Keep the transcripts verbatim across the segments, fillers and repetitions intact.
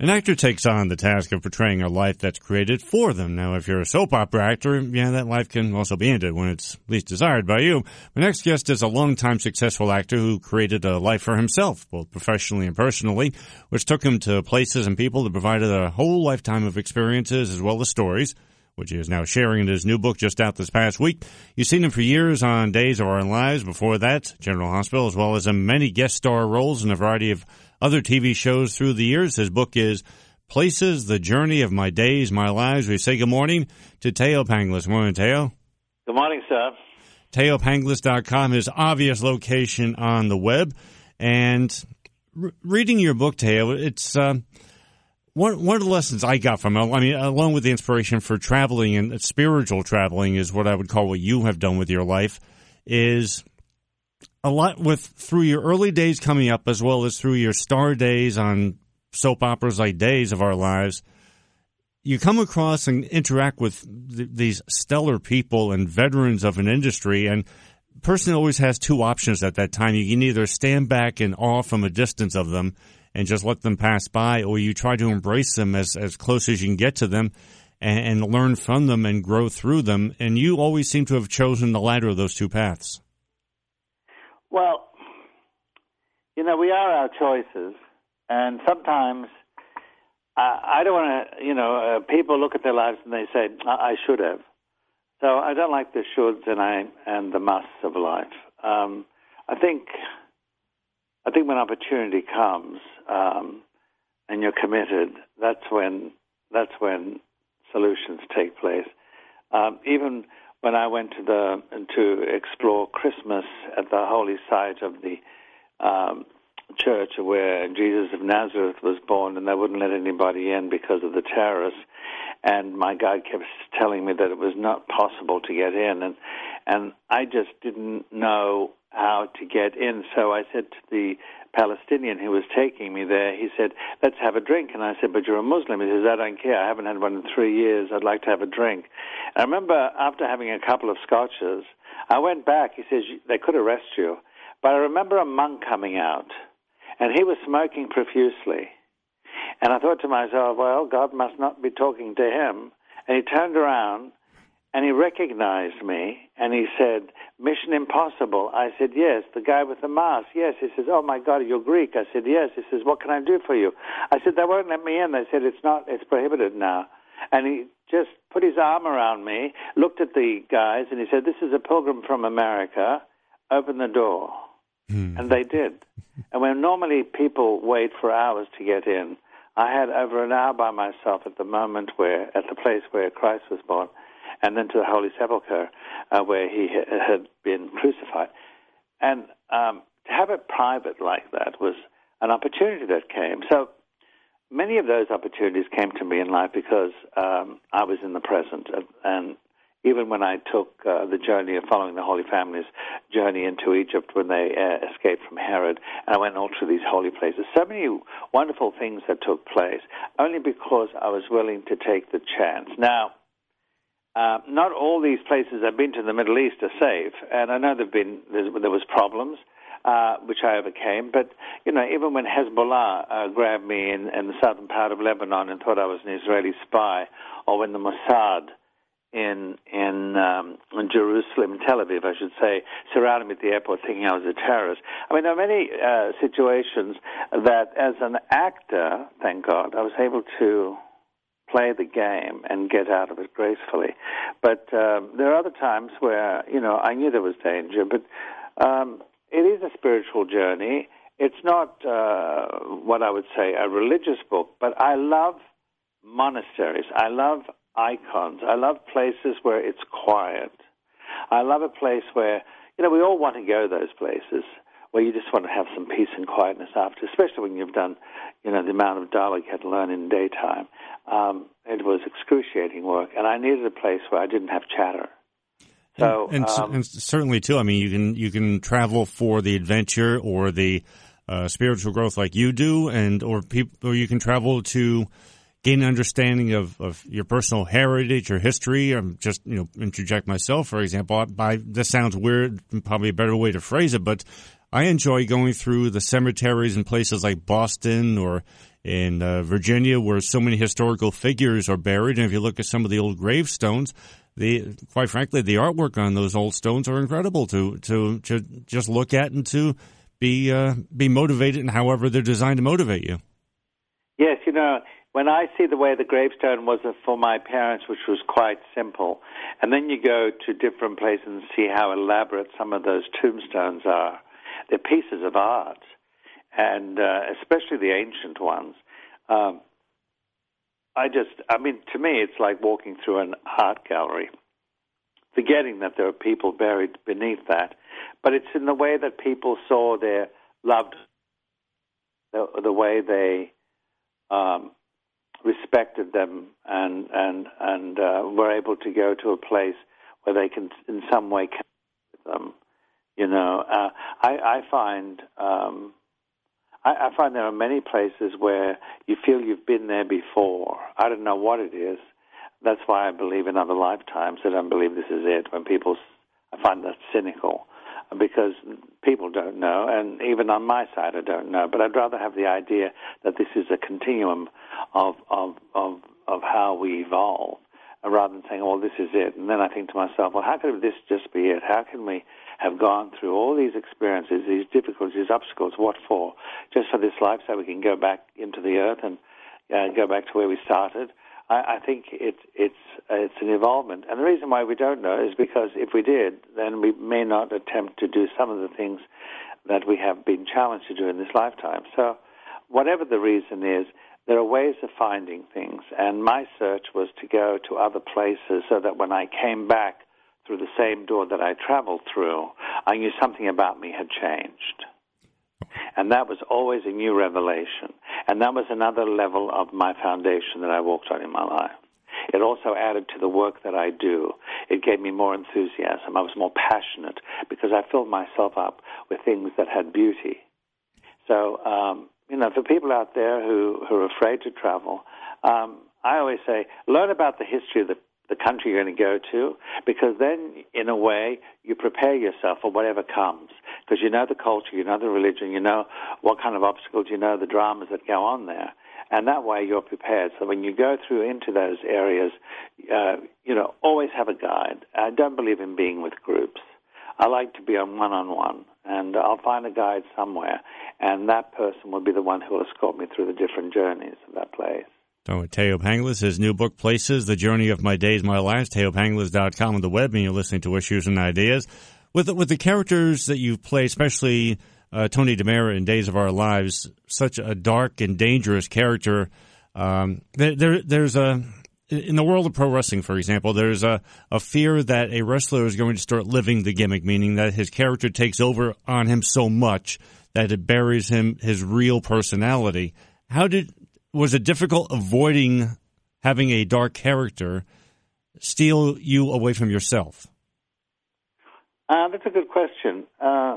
An actor takes on the task of portraying a life that's created for them. Now, if you're a soap opera actor, yeah, that life can also be ended when it's least desired by you. My next guest is a longtime successful actor who created a life for himself, both professionally and personally, which took him to places and people that provided a whole lifetime of experiences as well as stories, which he is now sharing in his new book just out this past week. You've seen him for years on Days of Our Lives, before that, General Hospital, as well as in many guest star roles in a variety of other T V shows through the years. His book is Places, The Journey of My Days, My Lives. We say good morning to Teo Panglis. Good morning, Teo. Good morning, sir. Teo Panglis dot com, his obvious location on the web. And re- reading your book, Teo, it's uh, one, one of the lessons I got from it, I mean, along with the inspiration for traveling and spiritual traveling is what I would call what you have done with your life, is a lot with through your early days coming up as well as through your star days on soap operas like Days of Our Lives, you come across and interact with th- these stellar people and veterans of an industry, and a person always has two options at that time. You can either stand back in awe from a distance of them and just let them pass by, or you try to embrace them as, as close as you can get to them and, and learn from them and grow through them, and you always seem to have chosen the latter of those two paths. Well, you know, we are our choices, and sometimes uh, I don't want to, you know, uh, people look at their lives and they say, I-, I should have. So I don't like the shoulds and I and the musts of life. Um, I think, I think when opportunity comes um, and you're committed, that's when that's when solutions take place. Um, even when I went to the to explore Christmas at the holy site of the um, church where Jesus of Nazareth was born, and they wouldn't let anybody in because of the terrorists, and my guide kept telling me that it was not possible to get in, and and I just didn't know how to get in. So I said to the Palestinian who was taking me there, he said, let's have a drink. And I said, but you're a Muslim. He says, I don't care. I haven't had one in three years. I'd like to have a drink. And I remember after having a couple of scotches, I went back. He says, they could arrest you. But I remember a monk coming out, and he was smoking profusely. And I thought to myself, well, God must not be talking to him. And he turned around, and he recognized me, and he said, Mission Impossible. I said, yes. The guy with the mask, yes. He says, oh, my God, you're Greek. I said, yes. He says, what can I do for you? I said, they won't let me in. They said, it's not, it's prohibited now. And he just put his arm around me, looked at the guys, and he said, this is a pilgrim from America. Open the door. Hmm. And they did. And when normally people wait for hours to get in, I had over an hour by myself at the moment where, at the place where Christ was born, and then to the Holy Sepulchre, uh, where he ha- had been crucified. And um, to have it private like that was an opportunity that came. So many of those opportunities came to me in life because um, I was in the present. And even when I took uh, the journey of following the Holy Family's journey into Egypt when they uh, escaped from Herod, and I went all through these holy places, so many wonderful things that took place, only because I was willing to take the chance. Now, Uh, not all these places I've been to in the Middle East are safe, and I know there've been there was problems, uh, which I overcame. But you know, even when Hezbollah uh, grabbed me in, in the southern part of Lebanon and thought I was an Israeli spy, or when the Mossad in in, um, in Jerusalem, Tel Aviv, I should say, surrounded me at the airport thinking I was a terrorist. I mean, there are many uh, situations that, as an actor, thank God, I was able to play the game and get out of it gracefully. But um, there are other times where, you know, I knew there was danger, but um, it is a spiritual journey. It's not uh, what I would say a religious book, but I love monasteries. I love icons. I love places where it's quiet. I love a place where, you know, we all want to go those places where you just want to have some peace and quietness after, especially when you've done, you know, the amount of dialogue you had to learn in daytime. Um, it was excruciating work, and I needed a place where I didn't have chatter. So, and, and, um, and certainly too. I mean, you can you can travel for the adventure or the uh, spiritual growth like you do, and or people, or you can travel to gain an understanding of, of your personal heritage or history. I'm just, you know, interject myself, for example. I, I, this sounds weird, probably a better way to phrase it, but I enjoy going through the cemeteries in places like Boston or in uh, Virginia, where so many historical figures are buried. And if you look at some of the old gravestones, the quite frankly, the artwork on those old stones are incredible to to, to just look at and to be uh, be motivated in however they're designed to motivate you. Yes, you know, when I see the way the gravestone was for my parents, which was quite simple, and then you go to different places and see how elaborate some of those tombstones are. They're pieces of art, and uh, especially the ancient ones. Um, I just, I mean, to me, it's like walking through an art gallery, forgetting that there are people buried beneath that. But it's in the way that people saw their loved, the, the way they um, respected them and and and uh, were able to go to a place where they can, in some way, connect with them. You know, uh, I, I find um, I, I find there are many places where you feel you've been there before. I don't know what it is. That's why I believe in other lifetimes. I don't believe this is it. When people, I find that cynical because people don't know, and even on my side, I don't know. But I'd rather have the idea that this is a continuum of of of, of how we evolve, rather than saying, "Oh, well, this is it." And then I think to myself, "Well, how could this just be it? How can we have gone through all these experiences, these difficulties, these obstacles? What for? Just for this life, so we can go back into the earth and uh, go back to where we started?" I, I think it, it's it's an evolvement. And the reason why we don't know is because if we did, then we may not attempt to do some of the things that we have been challenged to do in this lifetime. So whatever the reason is, there are ways of finding things. And my search was to go to other places so that when I came back through the same door that I traveled through, I knew something about me had changed. And that was always a new revelation. And that was another level of my foundation that I walked on in my life. It also added to the work that I do. It gave me more enthusiasm. I was more passionate because I filled myself up with things that had beauty. So, um, you know, for people out there who, who are afraid to travel, um, I always say, learn about the history of the the country you're going to go to, because then, in a way, you prepare yourself for whatever comes, because you know the culture, you know the religion, you know what kind of obstacles, you know the dramas that go on there, and that way you're prepared. So when you go through into those areas, uh, you know, always have a guide. I don't believe in being with groups. I like to be on one-on-one, and I'll find a guide somewhere, and that person will be the one who will escort me through the different journeys of that place. So Teo Panglis, his new book, Places, The Journey of My Days, My Lives, teo panglis dot com on the web, and you're listening to Issues and Ideas. With the, with the characters that you've played, especially uh, Tony DiMera in Days of Our Lives, such a dark and dangerous character, um, there, there, there's a, in the world of pro wrestling, for example, there's a, a fear that a wrestler is going to start living the gimmick, meaning that his character takes over on him so much that it buries him, his real personality. How did... Was it difficult avoiding having a dark character steal you away from yourself? Uh, that's a good question. Uh,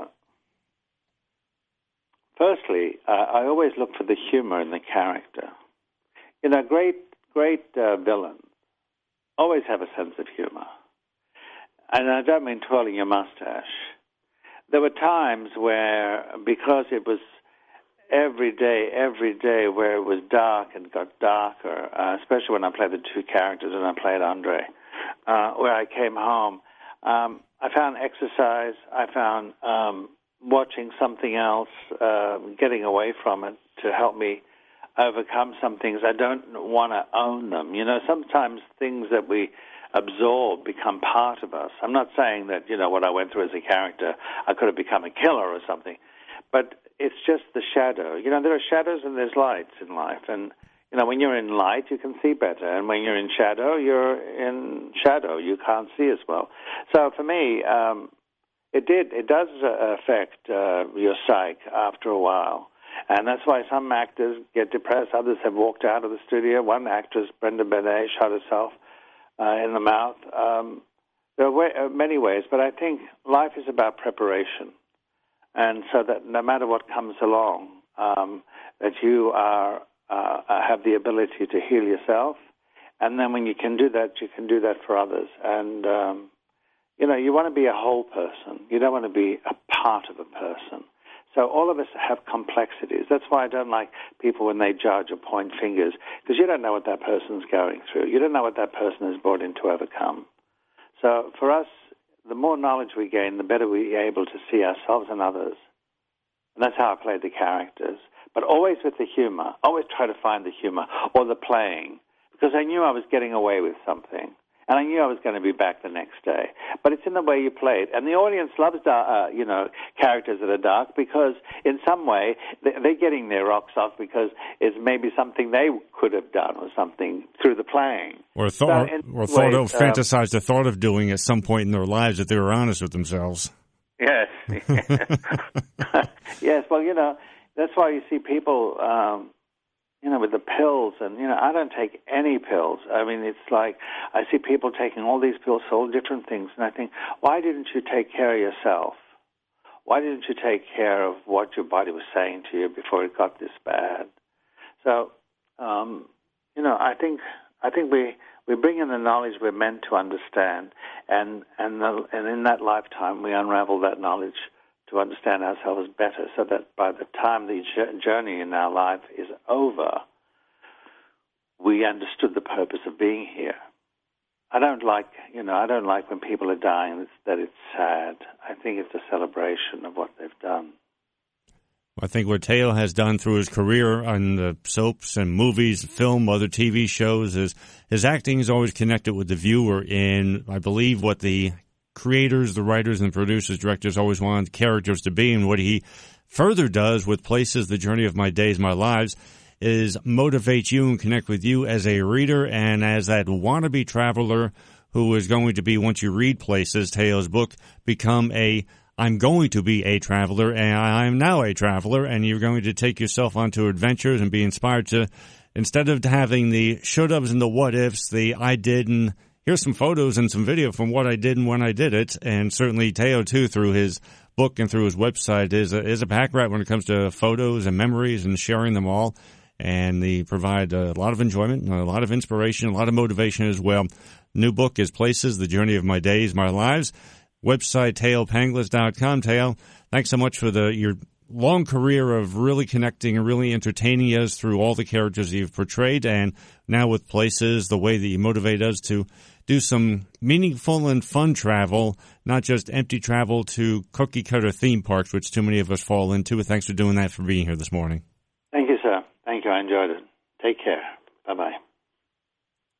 firstly, uh, I always look for the humor in the character. You know, great, great uh, villains always have a sense of humor. And I don't mean twirling your mustache. There were times where, because it was every day, every day where it was dark and got darker, uh, especially when I played the two characters and I played Andre, uh, where I came home, um, I found exercise, I found um, watching something else, uh, getting away from it to help me overcome some things. I don't want to own them. You know, sometimes things that we absorb become part of us. I'm not saying that, you know, what I went through as a character, I could have become a killer or something, but it's just the shadow. You know, there are shadows and there's lights in life. And, you know, when you're in light, you can see better. And when you're in shadow, you're in shadow. You can't see as well. So for me, um, it did, it does uh, affect uh, your psyche after a while. And that's why some actors get depressed. Others have walked out of the studio. One actress, Brenda Benet, shot herself uh, in the mouth. Um, there are way, uh, many ways, but I think life is about preparation. And so that no matter what comes along, um, that you are uh, have the ability to heal yourself. And then when you can do that, you can do that for others. And, um, you know, you want to be a whole person. You don't want to be a part of a person. So all of us have complexities. That's why I don't like people when they judge or point fingers, because you don't know what that person's going through. You don't know what that person is brought in to overcome. So for us, the more knowledge we gain, the better we're able to see ourselves and others. And that's how I played the characters. But always with the humor. Always try to find the humor or the playing, because I knew I was getting away with something. And I knew I was going to be back the next day. But it's in the way you play it. And the audience loves, uh, you know, characters that are dark, because in some way they're getting their rocks off because it's maybe something they could have done or something through the playing. Or, th- so or, or thought of, um, fantasized the thought of doing at some point in their lives if they were honest with themselves. Yes. Yes, well, you know, that's why you see people... Um, You know, with the pills, and, you know, I don't take any pills. I mean, it's like I see people taking all these pills for all different things, and I think, why didn't you take care of yourself? Why didn't you take care of what your body was saying to you before it got this bad? So, um, you know, I think I think we, we bring in the knowledge we're meant to understand, and and, the, and in that lifetime we unravel that knowledge to understand ourselves better, so that by the time the journey in our life is over, we understood the purpose of being here. I don't like, you know, I don't like when people are dying that it's sad. I think it's a celebration of what they've done. I think what Teo has done through his career on the soaps and movies, film, other T V shows, is his acting is always connected with the viewer in, I believe, what the creators, the writers and producers, directors always wanted characters to be. And what he further does with Places, The Journey of My Days, My Lives, is motivate you and connect with you as a reader and as that wannabe traveler who is going to be, once you read Places, Teo's book, become a, I'm going to be a traveler, and I am now a traveler, and you're going to take yourself onto adventures and be inspired to, instead of having the should-haves and the what-ifs, the I did and here's some photos and some video from what I did and when I did it. And certainly Teo, too, through his book and through his website, is a, is a pack rat when it comes to photos and memories and sharing them all. And they provide a lot of enjoyment, a lot of inspiration, a lot of motivation as well. New book is Places, The Journey of My Days, My Lives. Website, Teo Panglis dot com. Teo, thanks so much for the your long career of really connecting and really entertaining us through all the characters you've portrayed. And now with Places, the way that you motivate us to do some meaningful and fun travel, not just empty travel to cookie-cutter theme parks, which too many of us fall into. Thanks for doing that, for being here this morning. Thank you, sir. Thank you. I enjoyed it. Take care. Bye-bye.